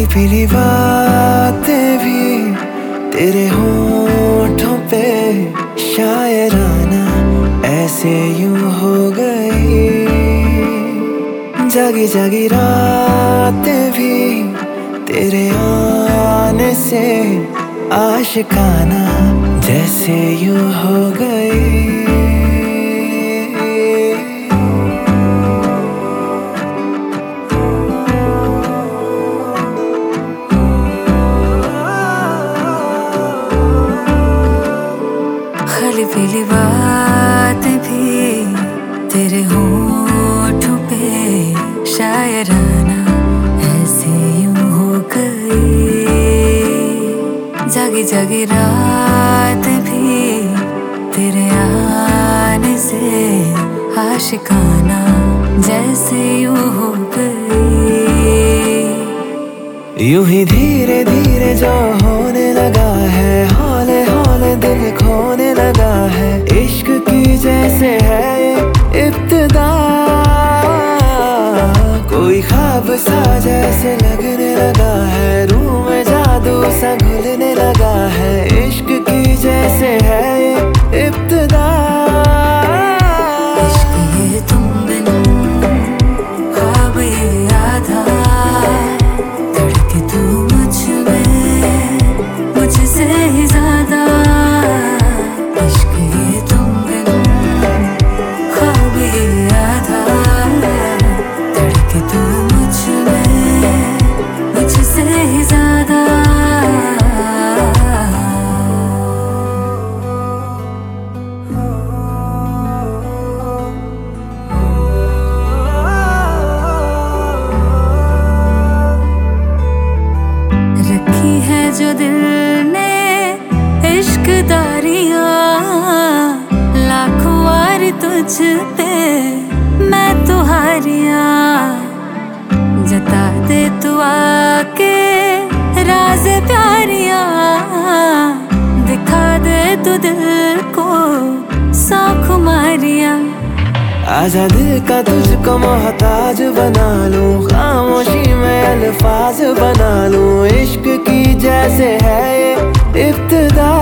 पीली बातें भी तेरे होठों पे शायराना ऐसे यूं हो गई। जागी जागी रातें भी तेरे आने से आशिकाना जैसे यूं हो गई। खाली पीली बातें भी तेरे होठों पे शायराना ऐसे यूं हो गई। जागी जागी रात भी तेरे आने से आशिकाना जैसे यूं हो गई। यूं ही धीरे धीरे जो होने लगा है, हौले हौले दिल खोने लगा है। इश्क की जैसे है ये इब्तिदा, कोई ख्वाब सा जैसे लगने लगा है। रूह में जादू सा घुलने लगा है। इश्क की जैसे है ये इब्तिदा। इश्क ये तुम बिन ख्वाब ये आधा, तड़के तू मुझ में मुझसे ही ज्यादा। इश्क ये तुम बिन ख्वाब ये आधा, तड़के तू मुझ में मुझसे ही ज्यादा। रखी है जो दिल ने इश्क दारियां, लाखों वार तुझ पे मैं तुहारियां। जता दे तू आके राज प्यारियां, दिखा दे तू दिल को सौ खुमारियां। आजा दिल का तुझको मोहताज बना लूं, खामोशी में अल्फाज बना लूं। इश्क की जैसे है ये इब्तिदा,